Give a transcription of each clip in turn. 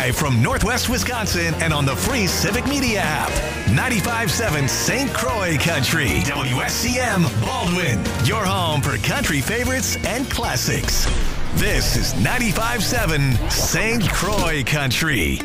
Live from Northwest Wisconsin and on the free Civic Media app. 95.7 St. Croix Country. WSCM Baldwin. Your home for country favorites and classics. This is 95.7 St. Croix Country.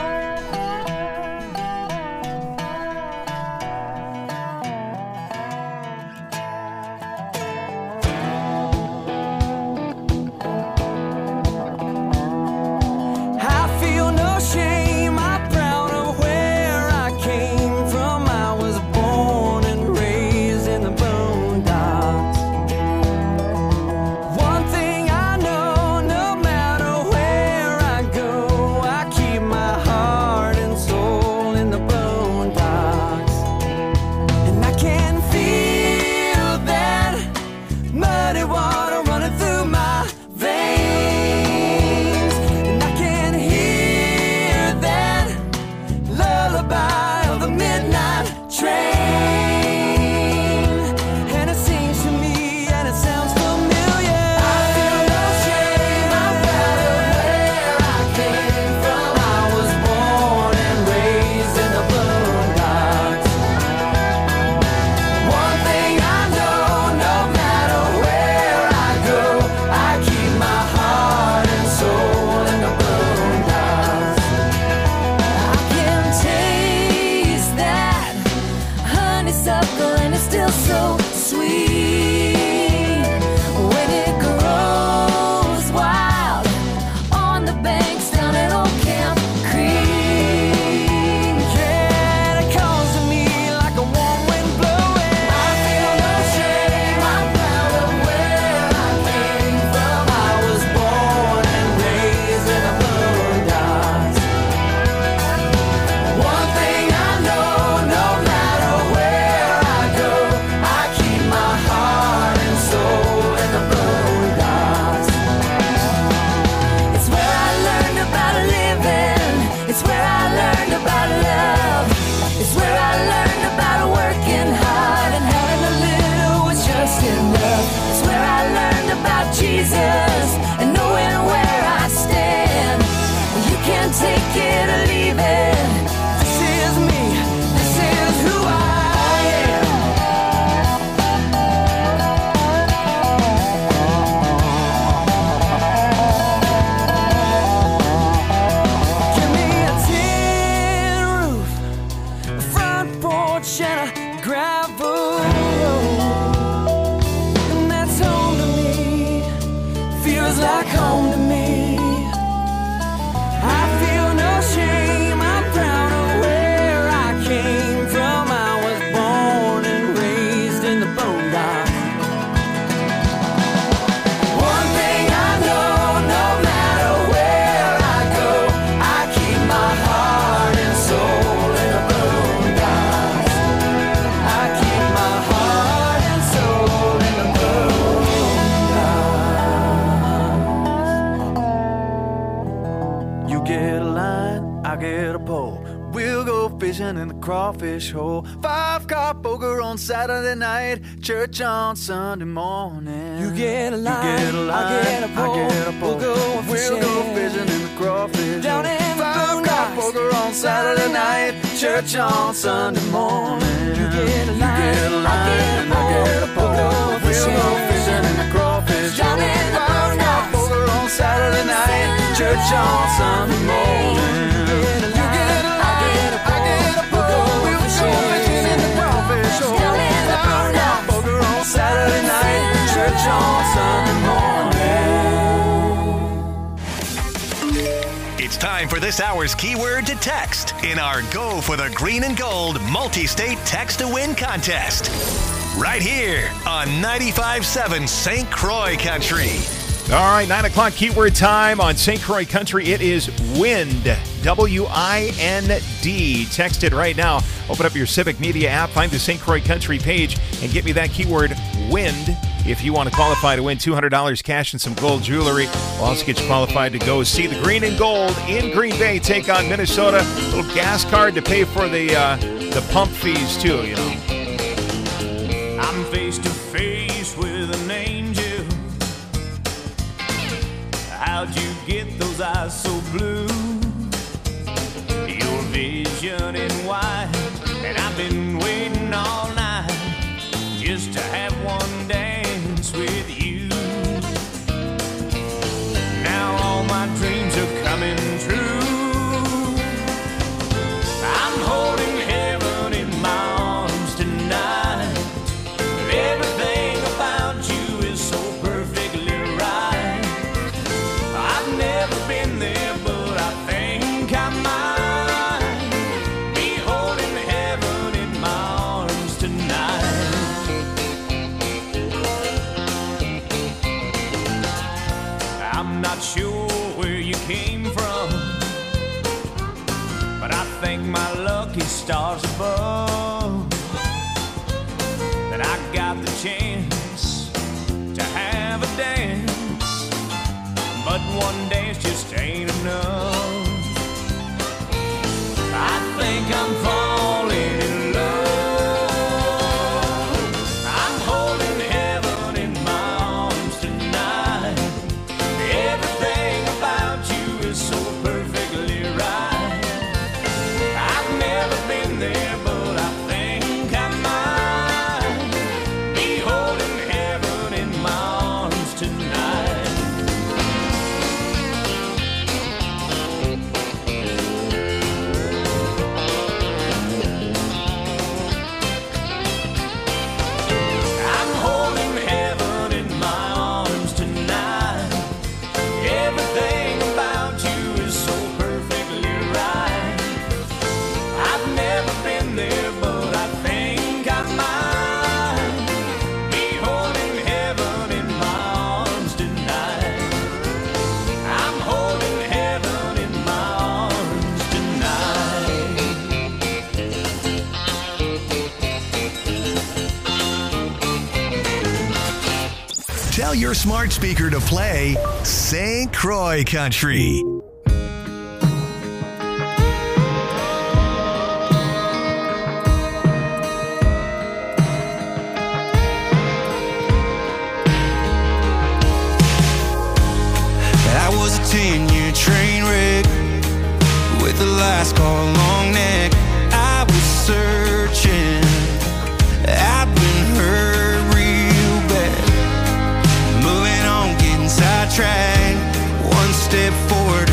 Crawfish hole, 5-car poker on Saturday night, church on Sunday morning. You get a line, I get a pole, we'll go fishing in the crawfish down hole. in the 5-car poker on Saturday night, church on Sunday morning. You get a line, I get a pole, we'll go fishing in the crawfish down in the 5-car poker on Saturday night, church on Sunday morning. Saturday night, church on Sunday morning. It's time for this hour's keyword to text in our Go for the Green and Gold multi-state text to win contest. Right here on 95.7 St. Croix Country. All right, 9 o'clock keyword time on St. Croix Country. It is WIND, W-I-N-D. Text it right now. Open up your Civic Media app, find the St. Croix Country page, and get me that keyword WIND. If you want to qualify to win $200 cash and some gold jewelry, we'll also get you qualified to go see the Green and Gold in Green Bay take on Minnesota. A little gas card to pay for the pump fees, too, you know. I'm face to face with an angel. How'd you get those eyes so blue? vision in white, and I've been waiting all night just to have one dance with you. Now all my dreams are coming true. I'm holding heaven in my arms tonight. Everything about you is so perfectly right. I've never been there, but I think I might be holding heaven in my arms tonight. I'm not sure where you came from, but I thank my lucky stars above that I got the chance to have a dance. But one dance just ain't enough. I think I'm falling in love. I'm holding heaven in my arms tonight. Everything about you is so perfectly right. I've never been there, but I think I might be holding heaven in my arms tonight. I'm holding heaven in my arms tonight. Everything about you is so perfectly right. I've never been there, but I think I might be holding heaven in my arms tonight. I'm holding heaven in my arms tonight. Tell your smart speaker to play St. Croix Country. I was a 10-year train wreck with a last call long neck. I was searching, I'd been hurt real bad. Moving on, getting sidetracked. One step forward,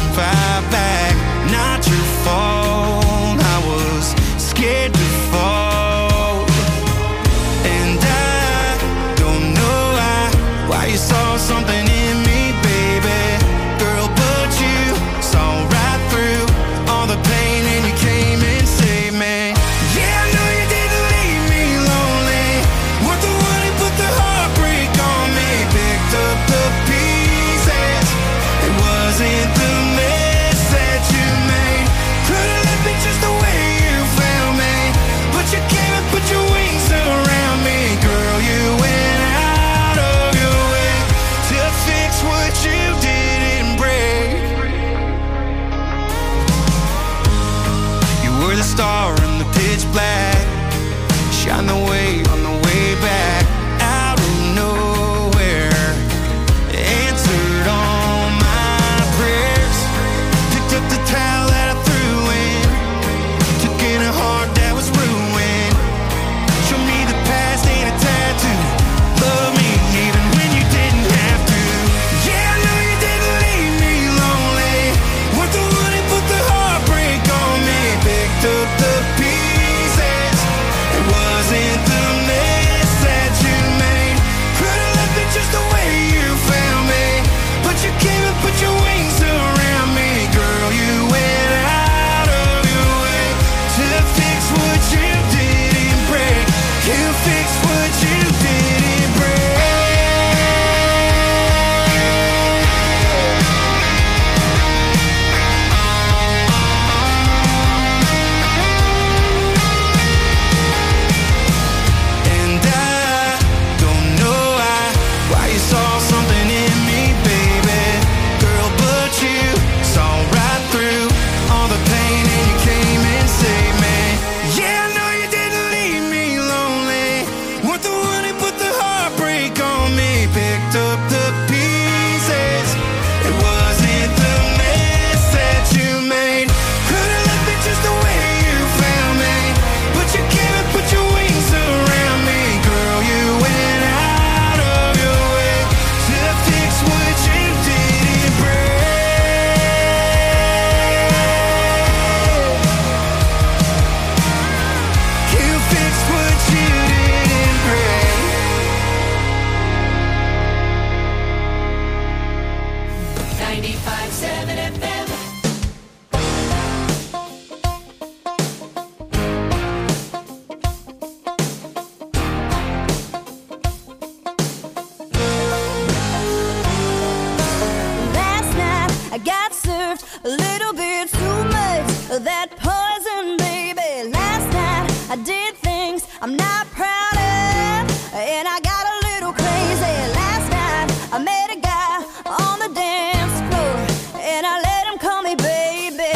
did things I'm not proud of, and I got a little crazy. Last night I met a guy on the dance floor, and I let him call me baby.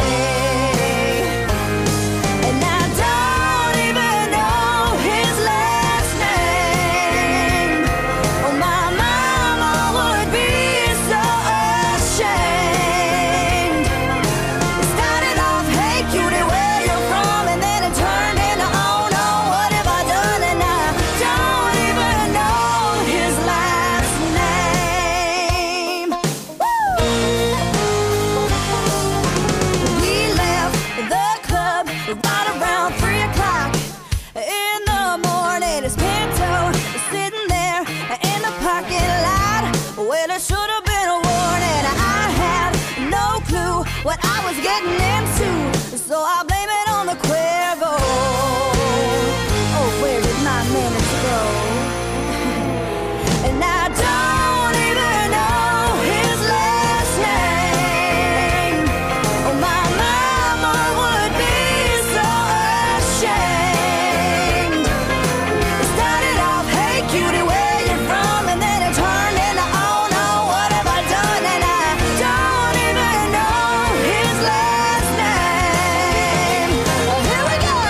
And I don't even know his last name. Oh, my mama would be so ashamed. It started off, hey cutie, where you from? And then it turned into, oh no, what have I done? And I don't even know his last name. Woo! We left the club right around 3 o'clock in the morning. His Pinto is sitting there in the parking lot. Well, it should have been a warning. I had no clue what I was getting into, so I blame it on the Cuervo. Oh, where did my minutes go? And I don't even know his last name. Oh, my mama would be so ashamed. It started off, hey cutie, where you from? And then it turned into, oh no, what have I done? And I don't even know his last name. Oh, here we go.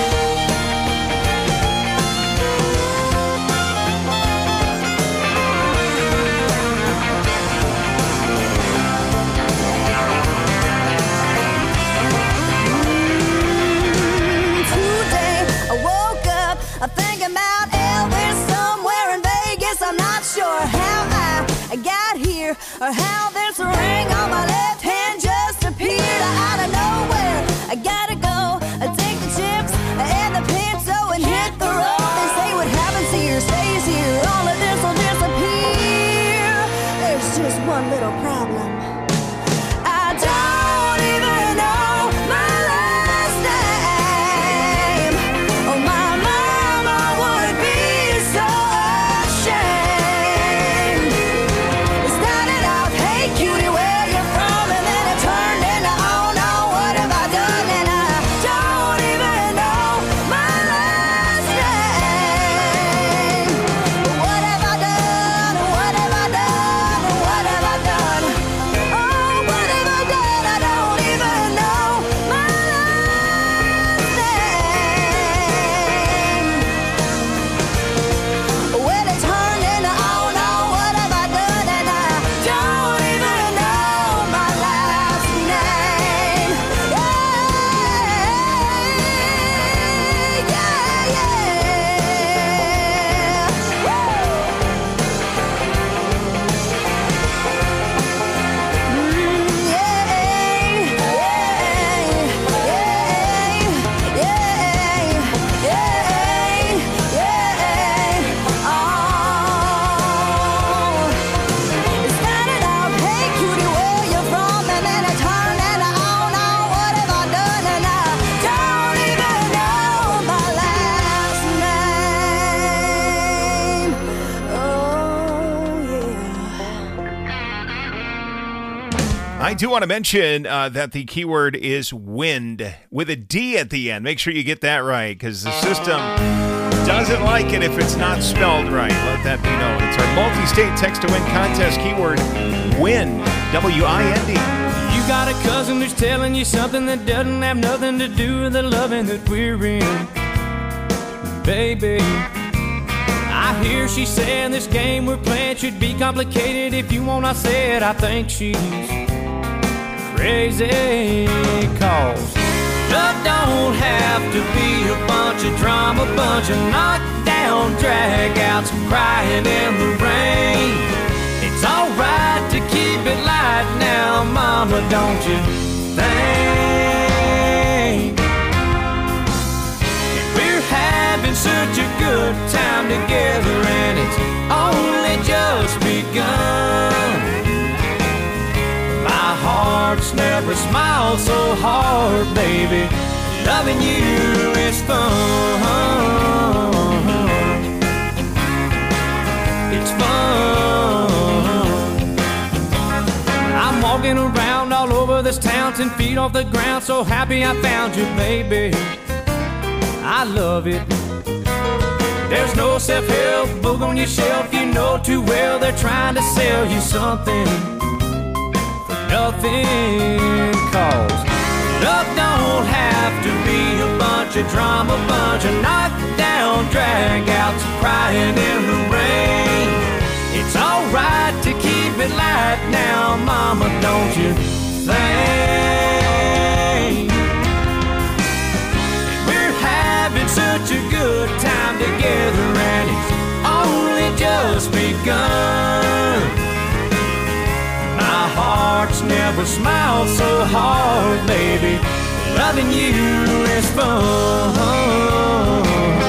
Today I woke up thinking about Elvis somewhere in Vegas. I'm not sure how I got here or how this ring on my left hand just appeared out of nowhere. I gotta go take the chips and the Pinto and hit the road. They say what happens here stays here. All of this will disappear. There's just one little problem. I don't even know my last name. Oh, my mama would be so ashamed. It started off, hey cutie, where you from? And then it turned into, oh no, what have I done? And I don't even know my last name. What have I done? What have I done? What have I done? Oh, what have I done? I don't even know my last name. Well, it turned into, oh no, what have I done? And I don't even know my last name. It started out, hey cutie, where you from? And then it turned into, oh no, what have I done? And I don't even know my last name. Oh yeah. I do want to mention that the keyword is wind with a D at the end. Make sure you get that right because the system doesn't like it if it's not spelled right. Let that be known. It's our multi-state text-to-win contest keyword wind, W-I-N-D. You got a cousin who's telling you something that doesn't have nothing to do with the loving that we're in. Baby, I hear she saying this game we're playing should be complicated. If you want, I said I think she's crazy. Cause love don't have to be a bunch of drama, bunch of knockdown dragouts, crying in the rain. It's alright to keep it light now, mama, don't you think? And we're having such a good time together, and it's only just begun. My heart's never smiled so hard, baby. Loving you is fun. It's fun. I'm walking around all over this town, 10 feet off the ground, so happy I found you, baby. I love it. There's no self-help book on your shelf. You know too well they're trying to sell you something for nothing. Cause love don't have to be a bunch of drama, bunch of knockdown drag-outs crying in the rain. It's alright to keep it light now, mama, don't you think? We're having such a good time together and it's only just begun. My heart's never smiled so hard, baby. Loving you is fun.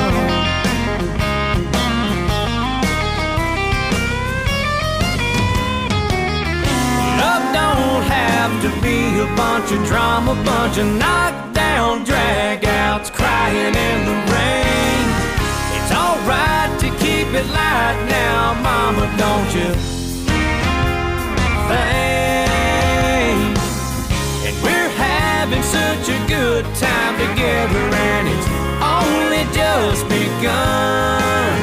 Love don't have to be a bunch of drama, bunch of knockdown drag-outs crying in the rain. It's alright to keep it light now, mama, don't you think? And we're having such a good time together and it's only just begun.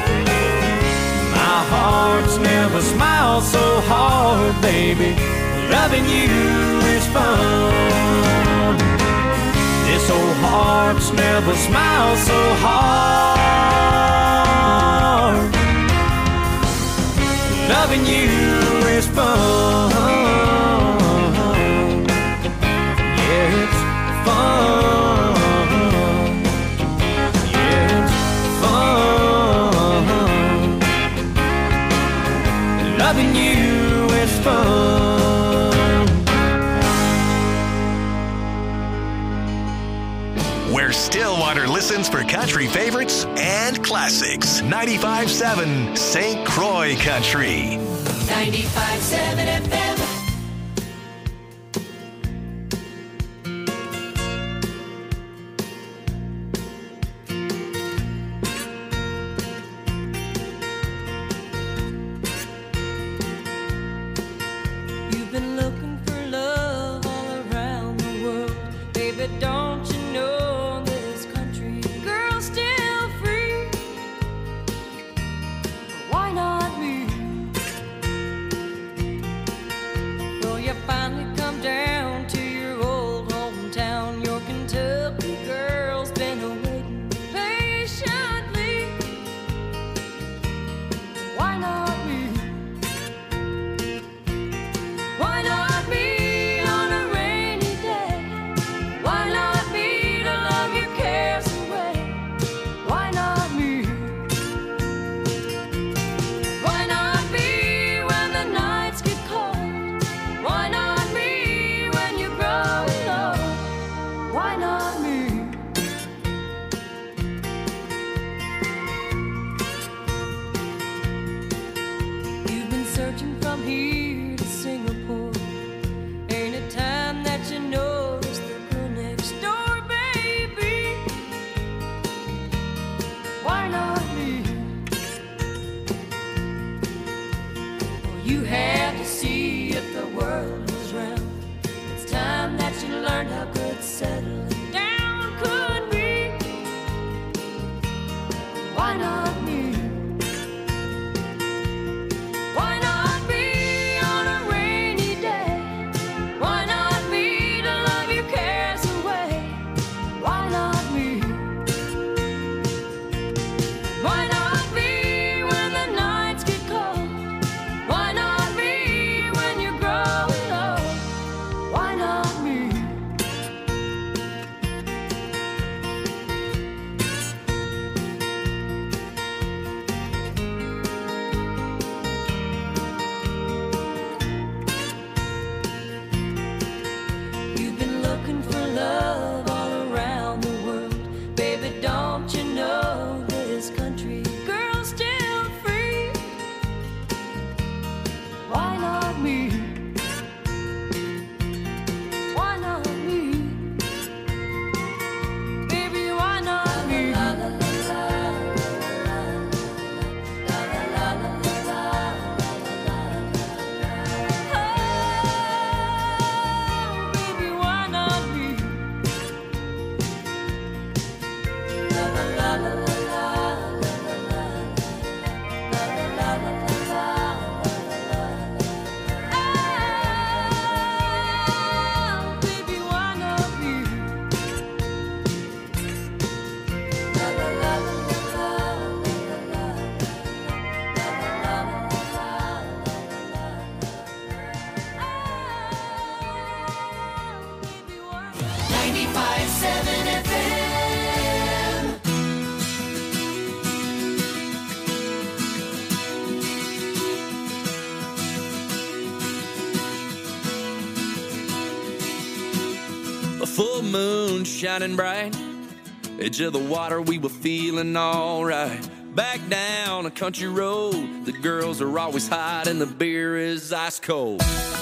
My heart's never smiled so hard, baby. Loving you is fun. This old heart's never smiled so hard. Loving you is fun. Yeah, it's fun. Yeah, it's fun. Loving you is fun. Where Stillwater listens for country favorites and classics. 95.7 St. Croix Country. 95.7 FM. You've been looking for love all around the world. Baby, don't you know this country girl's still free? Why not me? Well, you finally come down to your old hometown. Your Kentucky girl's been awaiting patiently. Why not me? Why not me on a rainy day? Why not me to love your cares away? Why not me? Why not me when the nights get cold? Why not me when you grow old? Why not me? You've been searching from here to Singapore. Ain't it time that you notice the girl next door, baby? Why not me? Well, you had to see if the world was round. It's time that you learned how good settling down could be. Why not me? Why not me on a rainy day? Why not me to love your cares away? Why not me? Why not me when the nights get cold? Why not me when you're growing old? Why not me? moon shining bright. Edge of the water, we were feeling alright. Back down a country road, the girls are always hot and the beer is ice cold.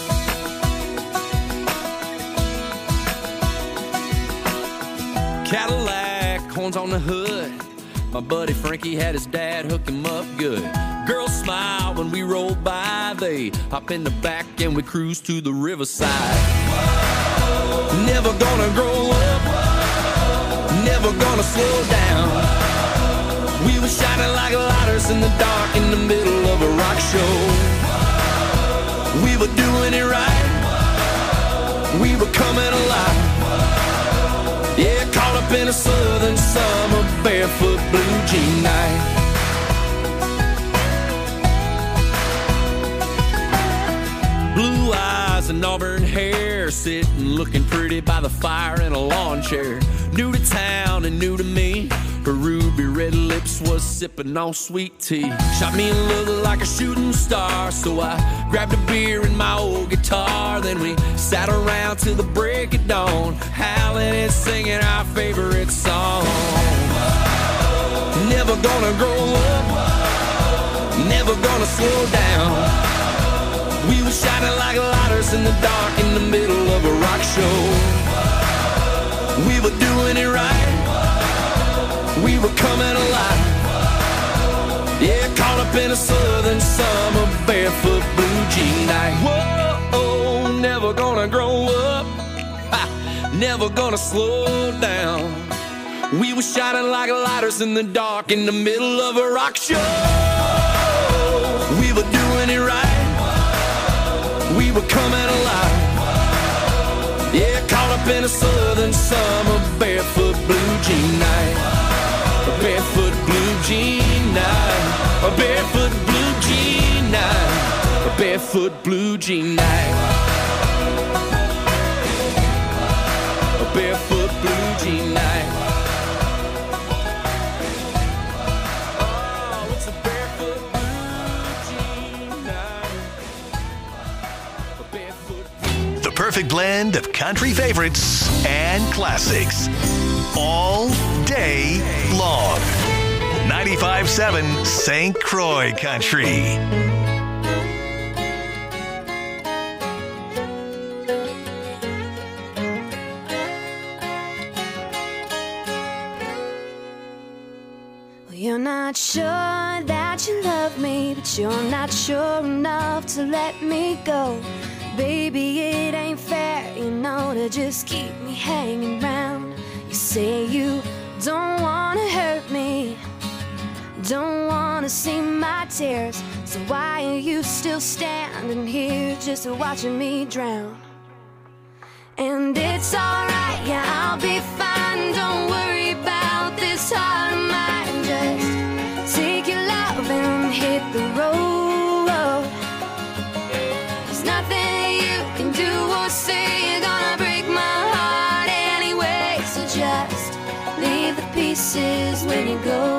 Cadillac, horns on the hood. My buddy Frankie had his dad hook him up good. Girls smile when we roll by. They hop in the back and we cruise to the riverside. Whoa. Never gonna grow up. Whoa. Never gonna slow down. We were shining like lighters in the dark in the middle of a rock show. Whoa. We were doing it right. Whoa. We were coming alive. Yeah, caught up in a southern summer barefoot blue jean night. Blue eyes and auburn hair, sitting looking pretty by the fire in a lawn chair. New to town and new to me, her ruby red lips was sipping on sweet tea. Shot me a look like a shooting star, so I grabbed a beer and my old guitar. Then we sat around till the break of dawn, howling and singing our favorite song. Whoa. Never gonna grow up. Whoa. Never gonna slow down. Whoa. We were shining like lighters in the dark in the middle of a rock show. Whoa. We were doing it right. We were coming alive. Yeah, caught up in a southern summer barefoot blue jean night. Whoa, never gonna grow up. Ha, never gonna slow down. We were shining like lighters in the dark in the middle of a rock show. We were doing it right. We were coming alive. Yeah, caught up in a southern summer barefoot blue jean night. A barefoot blue jean night. A barefoot blue jean night. A barefoot blue jean night. A barefoot blue jean night. Oh, it's a barefoot blue jean night. A barefoot. The perfect blend of country favorites and classics. All day long. 95.7 St. Croix Country. Well, you're not sure that you love me, but you're not sure enough to let me go. Baby, it ain't fair, you know, to just keep me hanging round. You say you don't wanna hurt me, don't wanna see my tears, so why are you still standing here just watching me drown? And it's alright, yeah, I'll be fine, don't worry about this heart of mine. Just take your love and hit the road. There's nothing you can do or say, you're gonna break my heart anyway, so just leave the pieces when you go.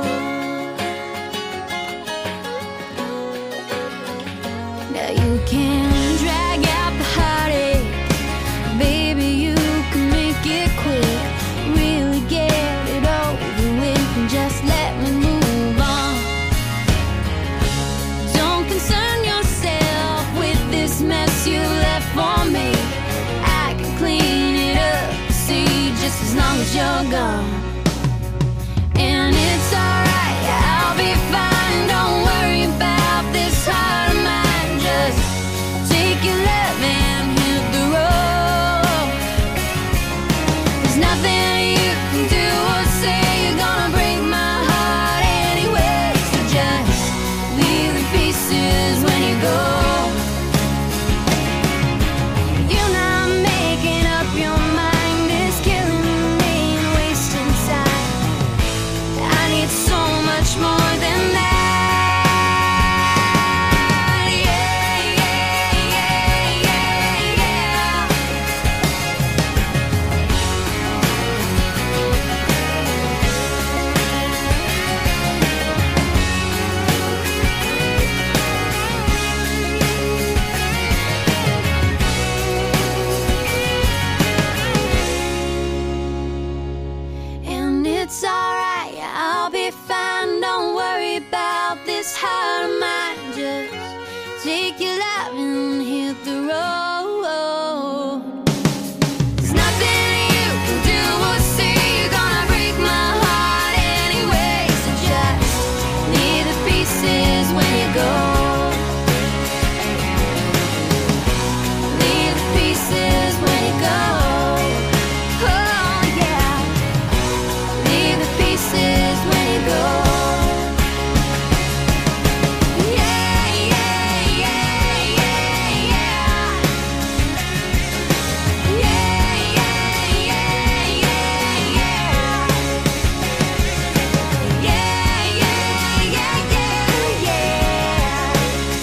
Now you can drag out the heartache, baby, you can make it quick. Really get it over with and just let me move on. Don't concern yourself with this mess you left for me. I can clean it up, see, just as long as you're gone. And it's alright, I'll be fine, don't worry about this heart of mine. Just heart of mine, just take your life and hit the road. There's nothing you can do or say, you're gonna break my heart anyway. So just leave the pieces when you go. Leave the pieces when you go. Oh yeah. Leave the pieces when you go. Yeah, yeah, yeah, yeah, yeah. Yeah, yeah, yeah, yeah, yeah. Yeah, yeah, yeah, yeah,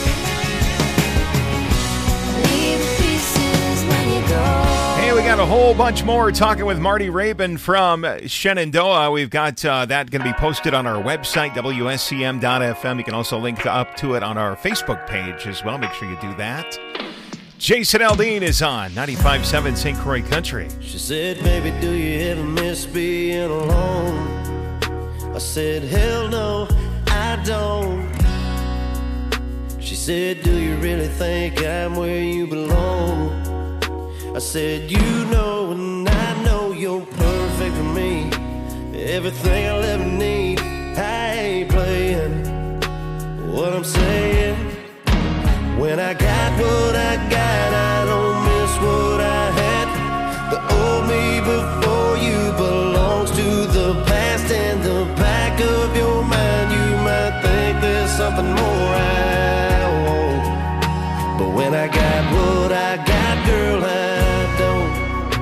yeah. Leave the pieces when you go. Hey, we got a whole bunch more talking with Marty Rabin from Shenandoah. We've got that going to be posted on our website, WSCM.FM. You can also link up to it on our Facebook page as well. Make sure you do that. Jason Aldean is on 95.7 St. Croix Country. She said, baby, do you ever miss being alone? I said, hell no, I don't. She said, do you really think I'm where you belong? I said, you know and I know you're perfect for me. Everything I'll ever need. I ain't playing what I'm saying. When I got what I got, I don't miss what I had. The old me before you belongs to the past. In the back of your mind, you might think there's something more I want. But when I got what I got, girl, I don't.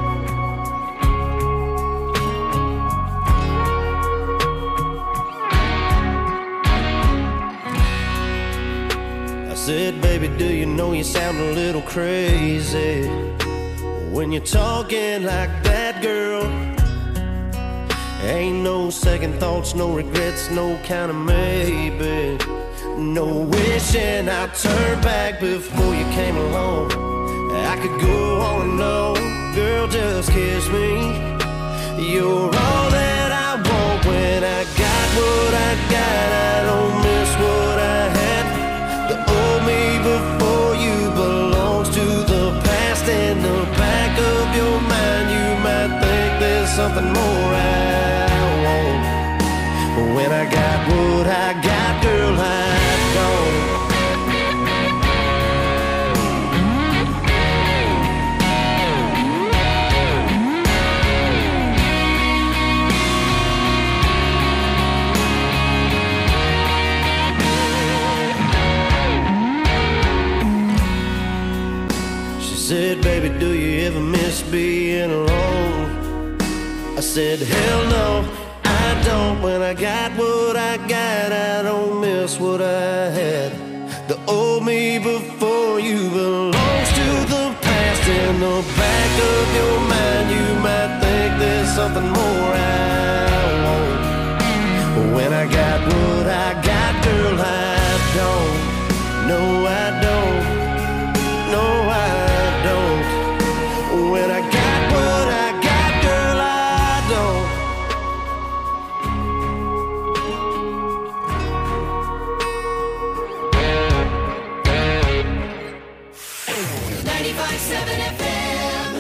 I said, baby, do you know you sound a little crazy when you're talking like that, girl? Ain't no second thoughts, no regrets, no kind of maybe. No wishing I'd turn back before you came along. I could go on and on, girl, just kiss me. You're all that I want. When I got what I got, I don't miss what I had. The old me before you belongs to the past. In the back of your mind, you might think there's something more I want. But when I got what I got, girl, I don't. She said, baby, do you ever miss being alone? I said, hell no, I don't. When I got what I got, I don't miss what I had. The old me before you belongs to the past. In the back of your mind, you might think there's something more I want. But when I got what I got, girl, I don't. No, I don't. No, I don't. When I got what I got, girl, I don't. 95.7 FM.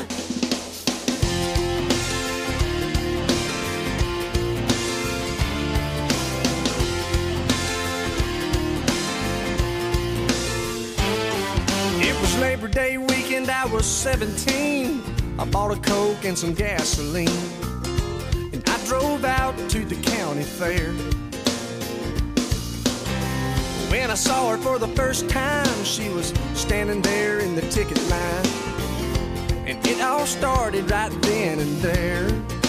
It was Labor Day weekend, I was 17. I bought a Coke and some gasoline, and I drove out to the county fair. When I saw her for the first time, she was standing there in the ticket line, and it all started right then and there.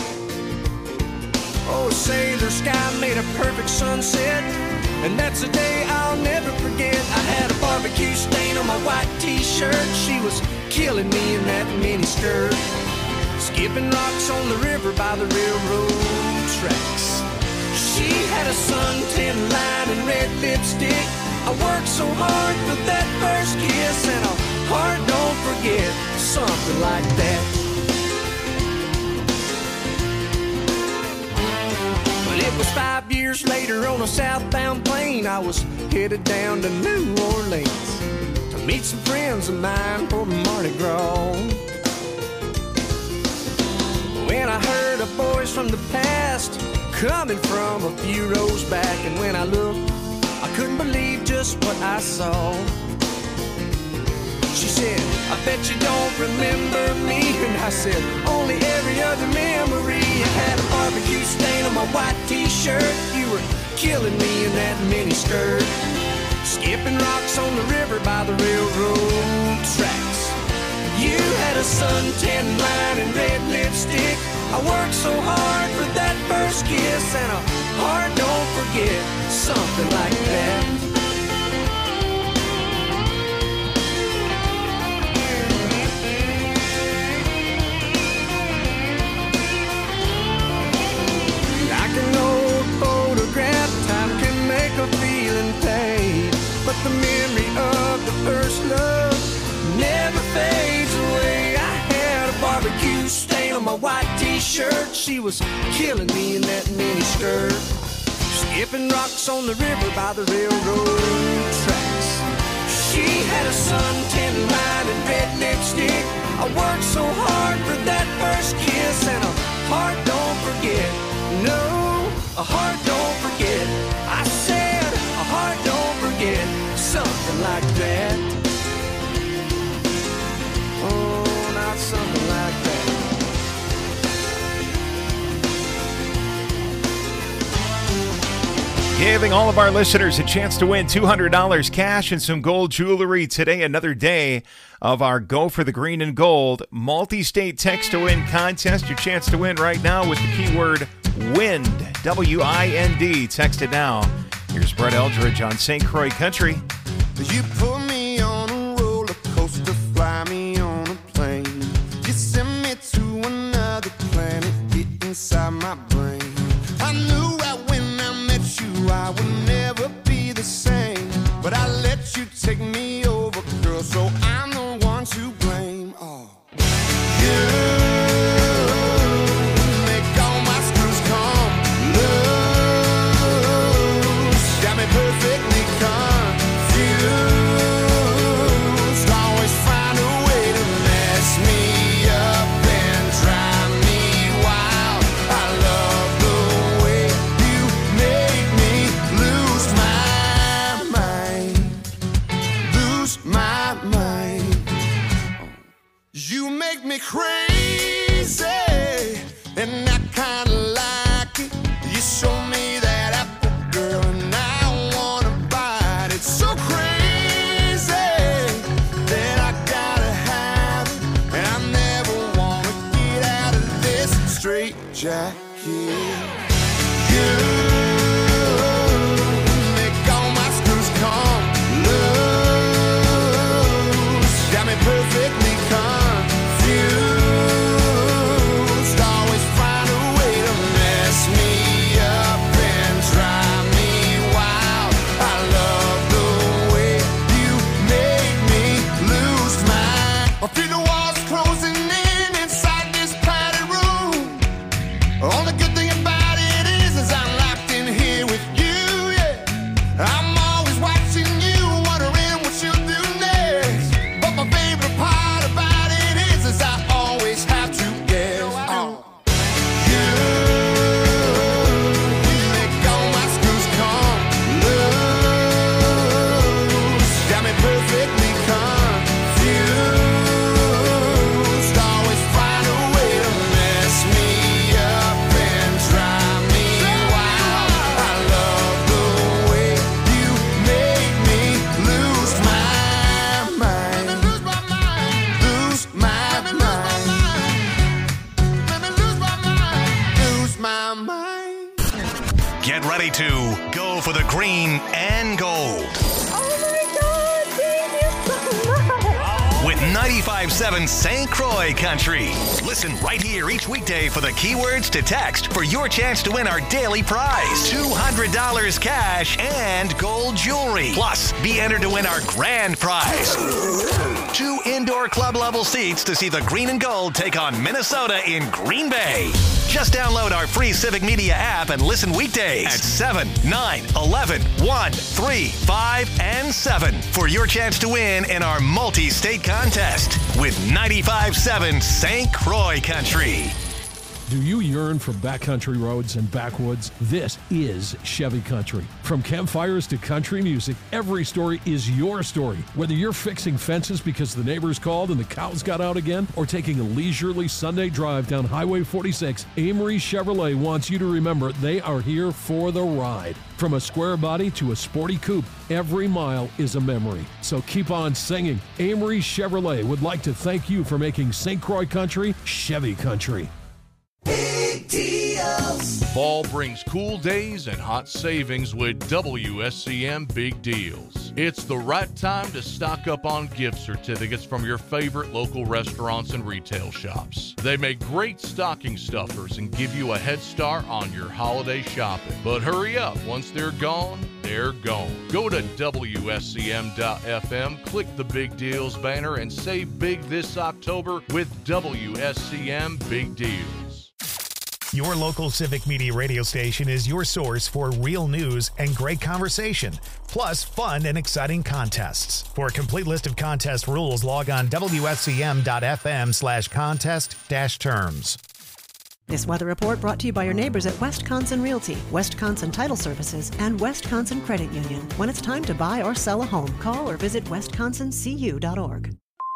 Oh, sailor sky made a perfect sunset, and that's a day I'll never forget. I had a barbecue stain on my white t-shirt. She was killing me in that mini skirt, skipping rocks on the river by the railroad tracks. She had a suntan line and red lipstick. I worked so hard for that first kiss, and a heart don't forget, something like that. But it was 5 years later on a southbound plane. I was headed down to New Orleans to meet some friends of mine for Mardi Gras. When I heard a voice from the past coming from a few rows back, and when I looked, I couldn't believe just what I saw. She said, I bet you don't remember me. And I said, only every other memory. I had a barbecue stain on my white t-shirt. You were killing me in that mini skirt, skipping rocks on the river by the railroad tracks. You had a suntan line and red lipstick. I worked so hard for that first kiss, and a heart don't forget, something like that. Like an old photograph, time can make a feeling fade, but the memory of the first love never fades away. I had a barbecue stain on my white t-shirt. She was killing me in that mini skirt, skipping rocks on the river by the railroad tracks. She had a suntan line and red lipstick. I worked so hard for that first kiss, and a heart don't forget. No, a heart don't forget. I said a heart don't forget, something like that. Oh, not something like that. Giving all of our listeners a chance to win $200 cash and some gold jewelry today. Another day of our Go for the Green and Gold multi-state text to win contest. Your chance to win right now with the keyword WIND, W-I-N-D. Text it now. Here's Brett Eldridge on St. Croix Country. You put me on a roller coaster, fly me on a plane. You send me to another planet, get inside my brain. I knew right when I met you I would never be the same, but I let you take me over, girl, so I'm the one to blame. Oh, you make all my screws come loose, got me perfectly confused, always find a way to mess me up and drive me wild. I love the way you make me lose my mind, lose my mind. You make me crazy, and I kinda like it. You show me that apple, girl, and I wanna bite it. So crazy that I gotta have it, and I never wanna get out of this straight jacket. You make all my screws come loose, got me perfectly confused, always find a way to mess me up and drive me wild. I love the way you make me lose my. I feel the walls closing in inside this padded room. Only good thing about it is I'm locked in here with you, yeah. I'm always watching you, wondering what you'll do next. But my favorite part about it is I always have to guess. Oh, you make all my screws come loose, got me perfectly confused, always find a way to mess me up and drive me wild. I love the way you make me lose my mind, lose my mind, lose my mind, lose my mind. Get ready to go for the green and gold with 95.7 St. Croix Country. Listen right here each weekday for the keywords to text for your chance to win our daily prize, $200 cash and gold jewelry. Plus, be entered to win our grand prize, 2 indoor club level seats to see the green and gold take on Minnesota in Green Bay. Just download our free Civic Media app and listen weekdays at 7, 9, 11, 1, 3, 5, and 7 for your chance to win in our multi-state contest with 95.7 St. Croix Country. Do you yearn for backcountry roads and backwoods? This is Chevy Country. From campfires to country music, every story is your story. Whether you're fixing fences because the neighbors called and the cows got out again, or taking a leisurely Sunday drive down Highway 46, Amory Chevrolet wants you to remember they are here for the ride. From a square body to a sporty coupe, every mile is a memory. So keep on singing. Amory Chevrolet would like to thank you for making St. Croix Country Chevy Country. Big deals. Fall brings cool days and hot savings with WSCM Big Deals. It's the right time to stock up on gift certificates from your favorite local restaurants and retail shops. They make great stocking stuffers and give you a head start on your holiday shopping. But hurry up, once they're gone, they're gone. Go to WSCM.FM, click the Big Deals banner, and save big this October with WSCM Big Deals. Your local Civic Media radio station is your source for real news and great conversation, plus fun and exciting contests. For a complete list of contest rules, log on WSCM.FM/contest-terms. This weather report brought to you by your neighbors at Wisconsin Realty, Wisconsin Title Services, and Wisconsin Credit Union. When it's time to buy or sell a home, call or visit wisconsincu.org.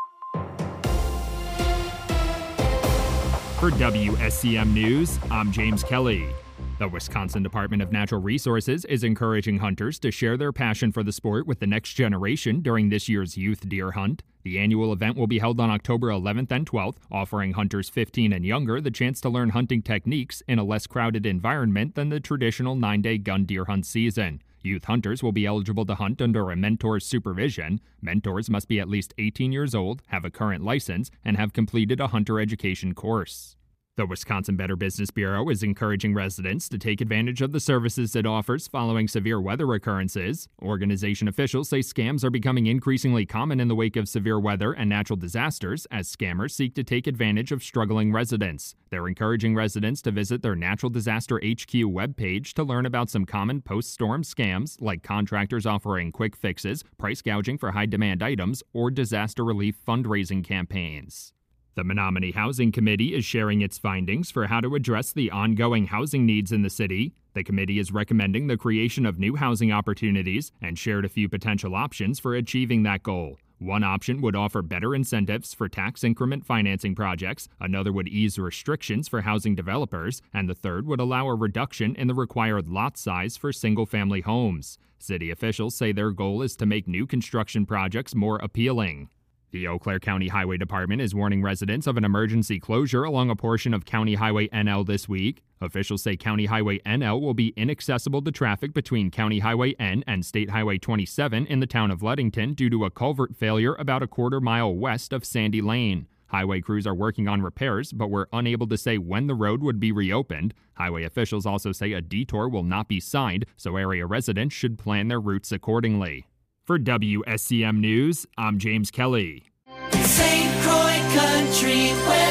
For WSCM News, I'm James Kelly. The Wisconsin Department of Natural Resources is encouraging hunters to share their passion for the sport with the next generation during this year's youth deer hunt. The annual event will be held on October 11th and 12th, offering hunters 15 and younger the chance to learn hunting techniques in a less crowded environment than the traditional 9-day gun deer hunt season. Youth hunters will be eligible to hunt under a mentor's supervision. Mentors must be at least 18 years old, have a current license, and have completed a hunter education course. The Wisconsin Better Business Bureau is encouraging residents to take advantage of the services it offers following severe weather occurrences. Organization officials say scams are becoming increasingly common in the wake of severe weather and natural disasters as scammers seek to take advantage of struggling residents. They're encouraging residents to visit their Natural Disaster HQ webpage to learn about some common post-storm scams like contractors offering quick fixes, price gouging for high-demand items, or disaster relief fundraising campaigns. The Menominee Housing Committee is sharing its findings for how to address the ongoing housing needs in the city. The committee is recommending the creation of new housing opportunities and shared a few potential options for achieving that goal. One option would offer better incentives for tax increment financing projects, another would ease restrictions for housing developers, and the third would allow a reduction in the required lot size for single-family homes. City officials say their goal is to make new construction projects more appealing. The Eau Claire County Highway Department is warning residents of an emergency closure along a portion of County Highway NL this week. Officials say County Highway NL will be inaccessible to traffic between County Highway N and State Highway 27 in the town of Ludington due to a culvert failure about a quarter-mile west of Sandy Lane. Highway crews are working on repairs, but were unable to say when the road would be reopened. Highway officials also say a detour will not be signed, so area residents should plan their routes accordingly. For WSCM News, I'm James Kelly. St. Croix Country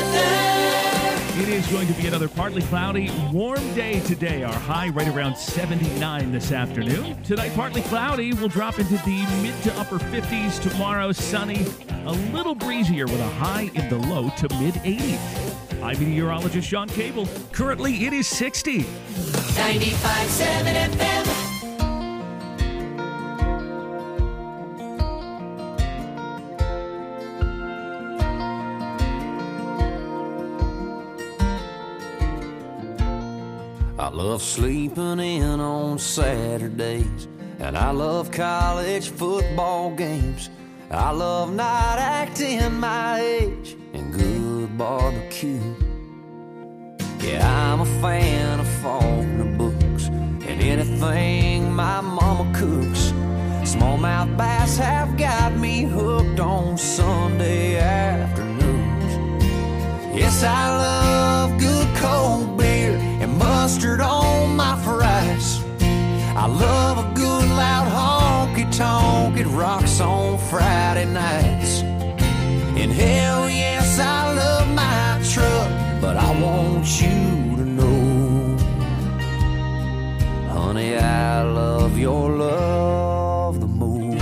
weather. It is going to be another partly cloudy, warm day today. Our high right around 79 this afternoon. Tonight, partly cloudy. We'll drop into the mid to upper 50s. Tomorrow, sunny, a little breezier with a high in the low to mid 80s. I'm meteorologist Sean Cable. Currently, it is 60. 95.7 FM. I love sleeping in on Saturdays, and I love college football games. I love not acting my age and good barbecue. Yeah, I'm a fan of Faulkner books and anything my mama cooks. Smallmouth bass have got me hooked on Sunday afternoons. Yes, I love good cold beer and mustard on my fries. I love a good loud honky-tonk, it rocks on Friday nights. And hell yes, I love my truck, but I want you to know Honey, I love your love the most.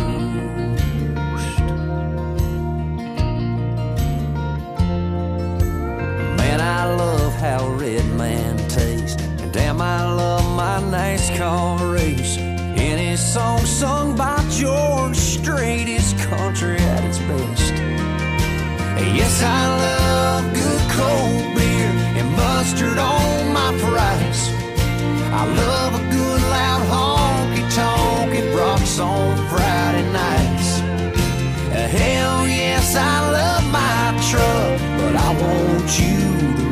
Man, I love how Red Man tastes. And damn, I love my NASCAR race. Any song sung by George Strait is country at its best. Yes, I love good cold beer and mustard on my fries. I love a good loud honky-tonk at Brock's on Friday nights. Hell yes, I love my truck, but I want you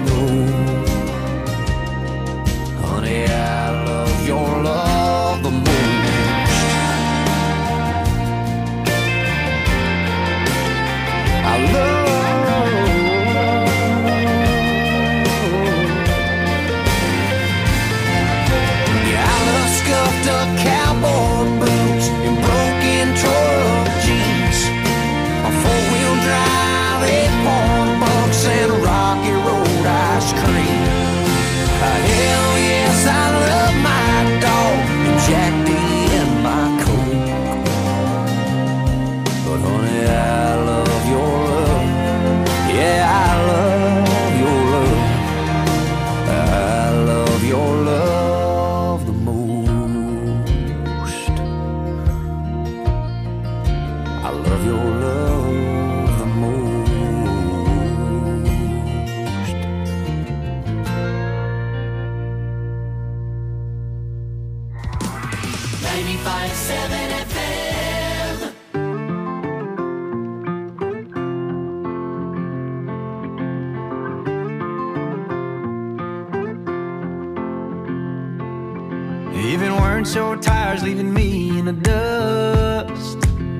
to know, honey, I love your love the most. I love scuffed up cowboy boots and broken truck jeans, a four-wheel drive, 8-point bunks and Rocky Road ice cream. Hell yes, I love my dog and Jack D and my Coke. But honey, I love your love. Yeah, I love your love. I love your love. I love your love the most. 95.7 FM. If it weren't your tires leaving me in the dust,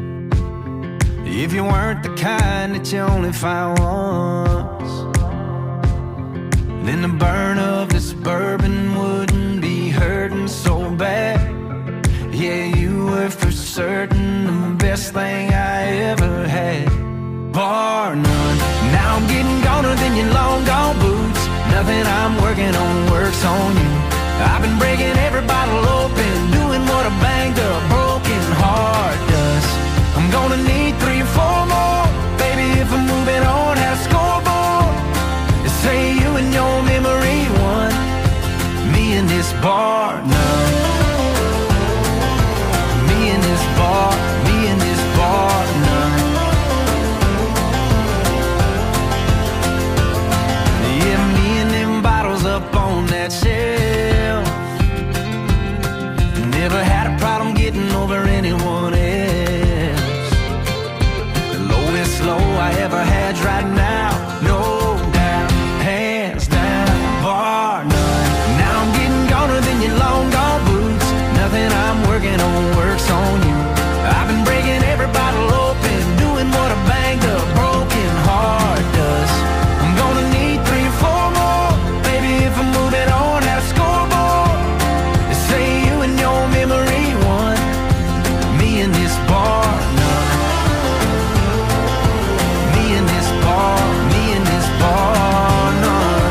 if you weren't the kind that you only find once, then the burn of this bourbon wouldn't be hurting so bad. Yeah, you were for certain the best thing I ever had, bar none. Now I'm getting goner than your long gone boots. Nothing I'm working on works on you. I've been breaking every bottle open, doing what a banged up broken heart does. I'm gonna need 3 or 4 more, baby, if I'm moving on at a scoreboard. Say you and your memory won, me in this bar now. Me in this bar, me in this bar now. Yeah, me and them bottles up on that shelf. Never had a problem getting over anyone else. The lowest low I ever had's right now, no doubt, hands down, bar none. Now I'm getting goner than your long gone boots. Nothing I'm working on works on you. I've been breaking every bottle open, doing what a banged up broken heart does. I'm gonna need 3 or 4 more, baby, if I'm moving on at a scoreboard. They say you and your memory won, me in this bar now. Me in this bar, me in this bar now.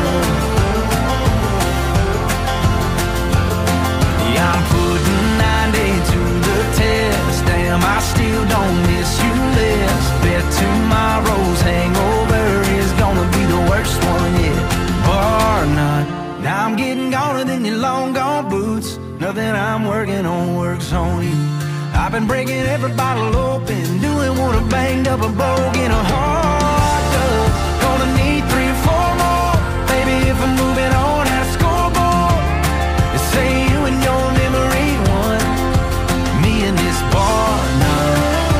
Yeah, I'm putting 90 to the test. Damn, I still don't miss you less. Bet tomorrow's hangover is gonna be the worst one yet, bar none. Now I'm getting goner than your long gone boots. Nothing I'm working on works on you. I've been breaking every bottle open, doing what a banged up a broken heart does. Gonna need 3 or 4 more, baby, if I'm moving on at a scoreboard. They say you and your memory won, me in this bar now.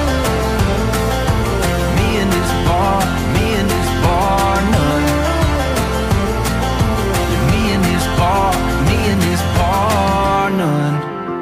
Me in this bar, me in this bar none. Me in this bar, me in this bar none.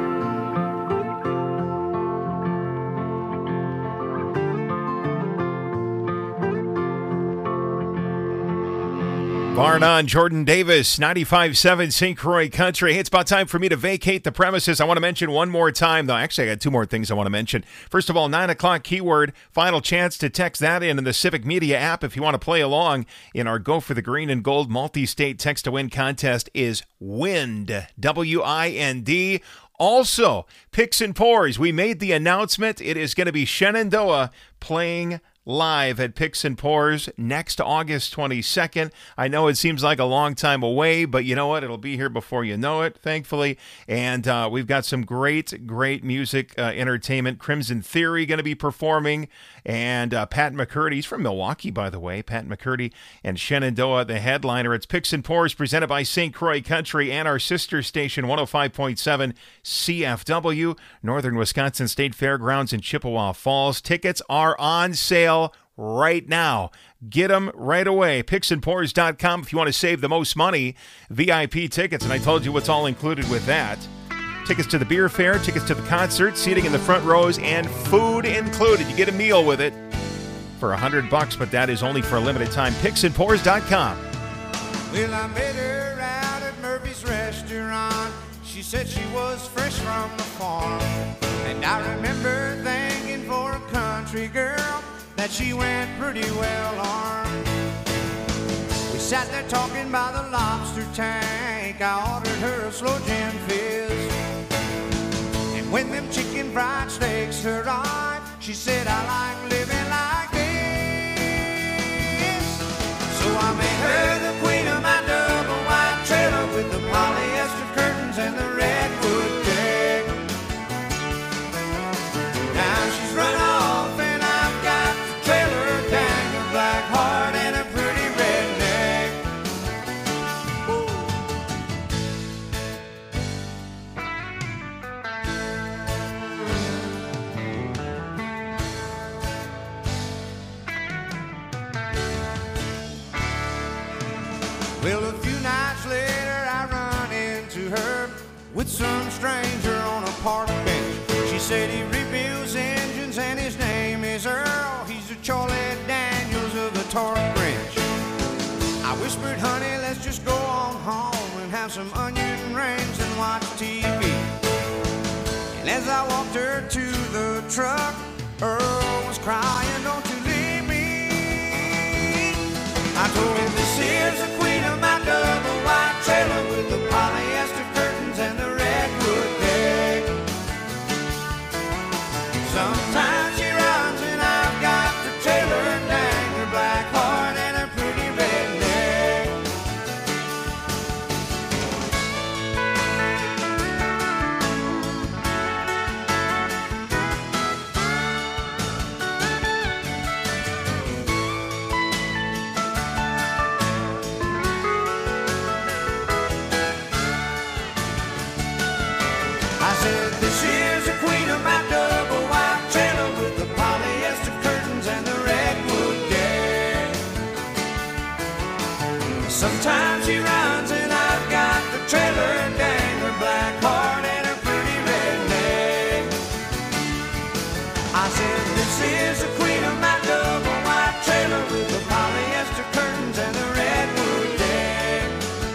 Bar none, Jordan Davis, 95.7 St. Croix Country. Hey, it's about time for me to vacate the premises. I want to mention one more time, though. Actually, I got 2 more things I want to mention. First of all, 9 o'clock keyword, final chance to text that in the Civic Media app if you want to play along in our Go for the Green and Gold multi-state text-to-win contest is WIND, W-I-N-D. Also, Picks and Pours. We made the announcement. It is going to be Shenandoah playing live at Picks and Pours next August 22nd. I know it seems like a long time away, but you know what? It'll be here before you know it, thankfully. And we've got some great music entertainment. Crimson Theory going to be performing, and Pat McCurdy. He's from Milwaukee, by the way. Pat McCurdy and Shenandoah, the headliner. It's Picks and Pours presented by St. Croix Country and our sister station, 105.7 CFW, Northern Wisconsin State Fairgrounds in Chippewa Falls. Tickets are on sale right now. Get them right away. Picksandpours.com if you want to save the most money. VIP tickets, and I told you what's all included with that. Tickets to the beer fair, tickets to the concert, seating in the front rows, and food included. You get a meal with it for $100, but that is only for a limited time. Picksandpours.com. Well, I met her out at Murphy's restaurant. She said she was fresh from the farm. And I remember thinking for a country girl that she went pretty well armed. We sat there talking by the lobster tank. I ordered her a slow gin fizz. And when them chicken fried steaks arrived, she said, I like living like this. So I made her the queen of my double wide trailer with the polyester curtains and the redwood deck. Now she's run off and I've got the trailer, dang, a black heart and a pretty redneck. Well, a few nights later I run into her with some stranger on a park bench. She said he rebuilds engines and his name is Earl. He's the Charlie Daniels of the torque wrench. I whispered, honey, let's just go on home and have some onion rings and watch TV. And as I walked her to the truck, Earl was crying, don't you leave me. I told him, this here's the queen of my double wide trailer with the polyester curtains and the redwood deck. Sometimes she runs and I've got the trailer, dang, her black heart and her pretty redneck. I said, this is the queen of my double wide trailer with the polyester curtains and the redwood deck. Sometimes she runs and I've got the trailer, dang, her black heart and her pretty redneck. I said, this is the queen of my double wide trailer with the polyester curtains and the redwood deck.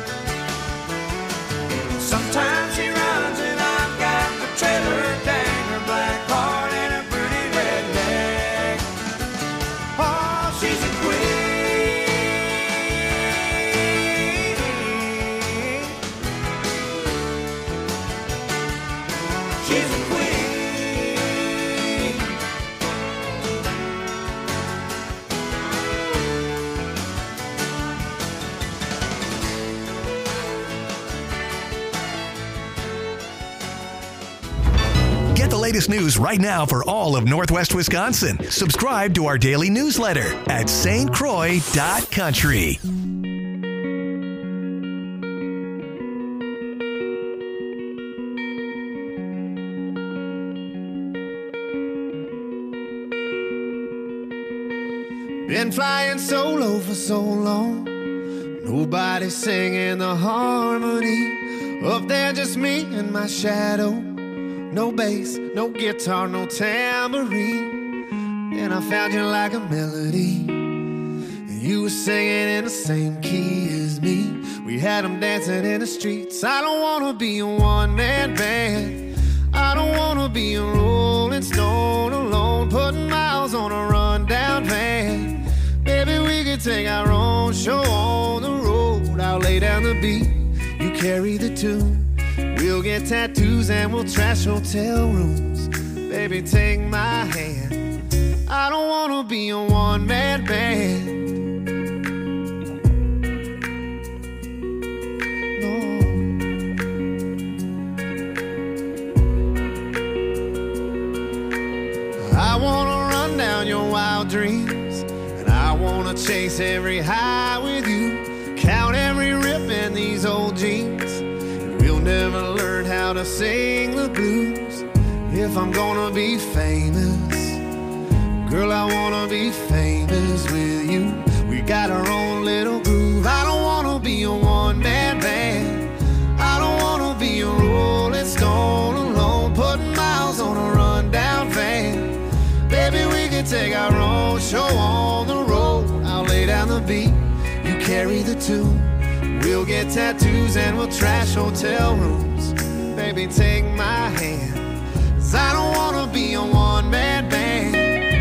Sometimes she runs and I've got the trailer, dang, her black heart and her pretty redneck. Oh, she's a queen. She's a queen. Get the latest news right now for all of Northwest Wisconsin. Subscribe to our daily newsletter at stcroix.country. Been flying solo for so long. Nobody singing the harmony. Up there just me and my shadow. No bass, no guitar, no tambourine. And I found you like a melody. And you were singing in the same key as me. We had them dancing in the streets. I don't wanna be a one-man band. I don't wanna be a Rolling Stone alone, putting miles on a rundown van. Maybe we could take our own show on the road. I'll lay down the beat, you carry the tune. We'll We'll get tattoos and we'll trash hotel rooms. Baby, take my hand. I don't wanna be a one-man band. I wanna run down your wild dreams, and I wanna chase every high with you, count every rip in these old jeans, and we'll never learn how to sing the blues. If I'm gonna be famous, girl, I wanna be famous with you. We got our own little groove. I don't wanna be a one-man band. I don't wanna be a Rolling Stone alone, putting miles on a rundown van. Baby, we can take our own show on the road. I'll lay down the beat, you carry the tune. We'll get tattoos and we'll trash hotel rooms. Baby, take my hand, 'cause I don't wanna be a one-man band.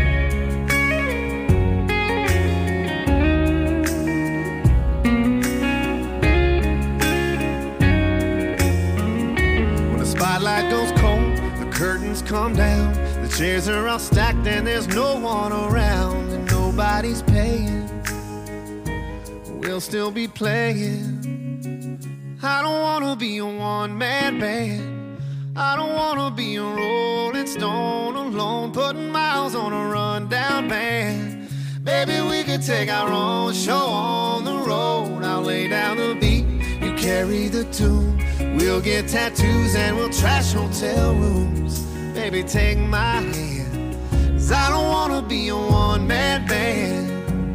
When the spotlight goes cold, the curtains come down, the chairs are all stacked and there's no one around, and nobody's paying. We'll still be playing. I don't wanna be a one-man band. I don't wanna be a Rolling Stone alone, putting miles on a rundown van. Baby, we could take our own show on the road. I'll lay down the beat, you carry the tune. We'll get tattoos and we'll trash hotel rooms. Baby, take my hand, 'cause I don't wanna be a one-man band.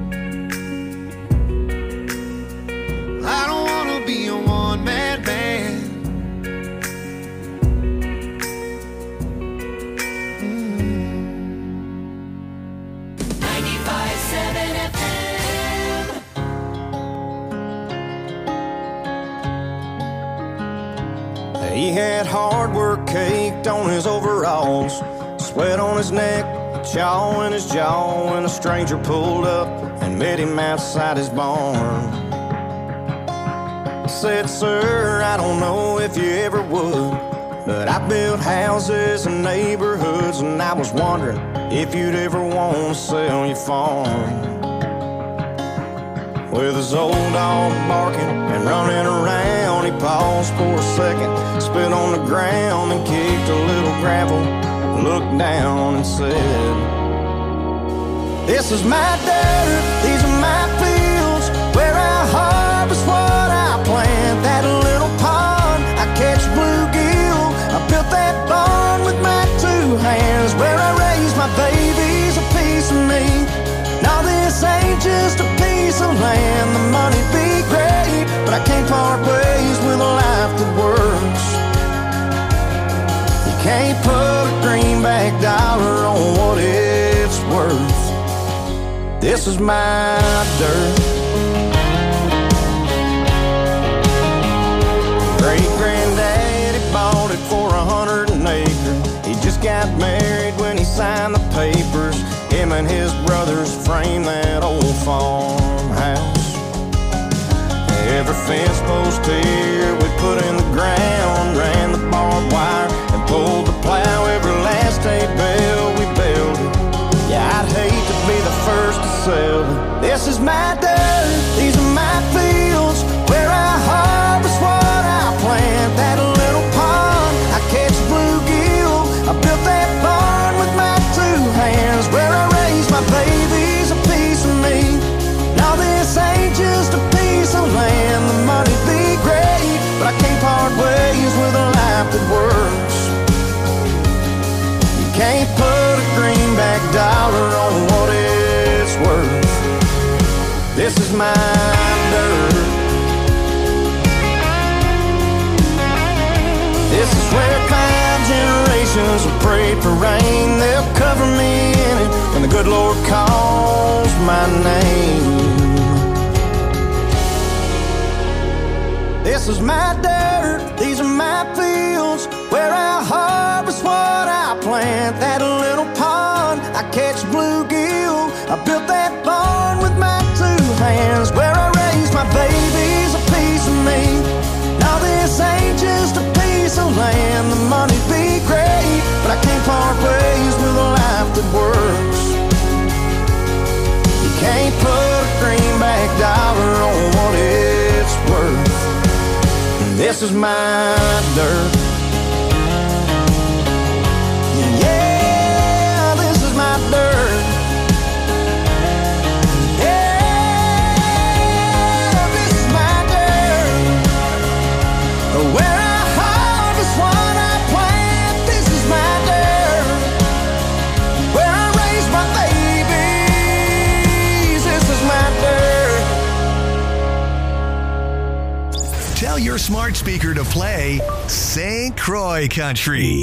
I don't wanna be a one-man band. 95.7 FM. He had hard work caked on his overalls, sweat on his neck, chaw in his jaw, when a stranger pulled up and met him outside his barn. Said, "Sir, I don't know if you ever would, but I built houses and neighborhoods, and I was wondering if you'd ever want to sell your farm." With his old dog barking and running around, he paused for a second, spit on the ground and kicked a little gravel, looked down and said, "This is my dirt, these are my fields, where I harvest what I plant. That little pond, I catch bluegill. I built that barn with my two hands, where I raise my babies, a piece of me. Now this ain't just a piece of land. The money'd be great, but I can't part ways with a life that works. You can't put a greenback dollar on what it's worth. This is my dirt." Great-granddaddy bought it for 100 an acre. He just got married when he signed the papers. Him and his brothers framed that old farmhouse. Every fence post here we put in the ground, ran the barbed wire and pulled the plow. Every last hay bale we built it. Yeah, I'd hate to be the first to sell it. This is my dirt, these are my fields, where I harvest what I plant. That little pond, I catch bluegill. I built that barn with my two hands, where I raise my babies, a piece of me. Now this ain't just a piece of land. The money'd be great, but I can't part ways with a life that works. You can't put a greenback dollar on what it's worth. This is my dirt. This is where 5 generations have prayed for rain. They'll cover me in it when the good Lord calls my name. This is my dirt, these are my fields, where I harvest what I plant. That little pond, I catch bluegill. I built that barn with my two hands, where I raise my babies, a piece of me. Now this ain't just a piece piece of land, the money'd be great, but I can't part ways with a life that works. You can't put a greenback dollar on what it's worth. This is my dirt. Yeah, this is my dirt. Yeah, this is my dirt. Where I harvest what I plant, this is my dirt. Where I raise my babies, this is my dirt. Tell your smart speaker to play St. Croix Country.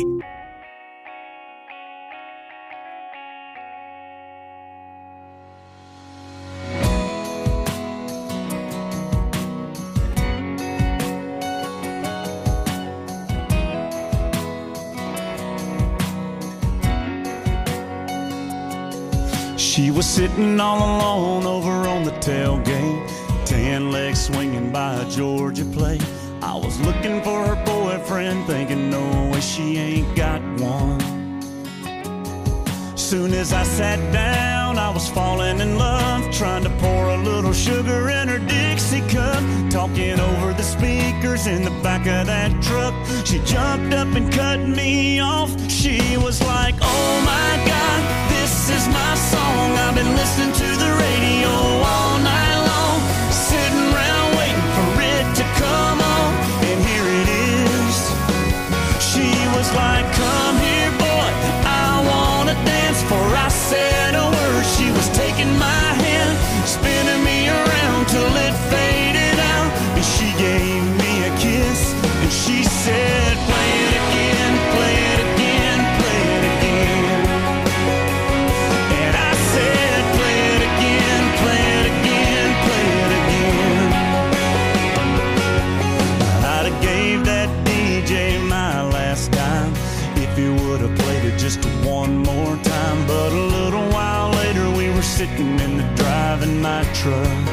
She was sitting all alone over on the tailgate, tan legs swinging by a Georgia plate. I was looking for her boyfriend, thinking no way she ain't got one. Soon as I sat down, I was falling in love, trying to pour a little sugar in her Dixie cup, talking over the speakers in the back of that truck. She jumped up and cut me off. She was like, oh my God, this is my song. I've been listening to the radio all night long, sitting around waiting for it to come on, and here it is. She was like, come here boy, I wanna dance. Before I said a word, she was taking my hand, spinning me around till it faded out, and she gave me a kiss, and she said, play it again, play it again, play it again. And I said, play it again, play it again, play it again. I'd have gave that DJ my last dime if he would have played it just one more time. But a little while later we were sitting in the driving my truck.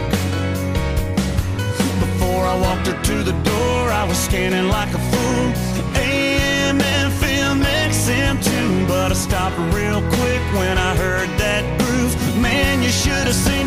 Before I walked her to the door, I was scanning like a fool, AM, FM, XM too. But I stopped real quick when I heard that groove. Man, you should have seen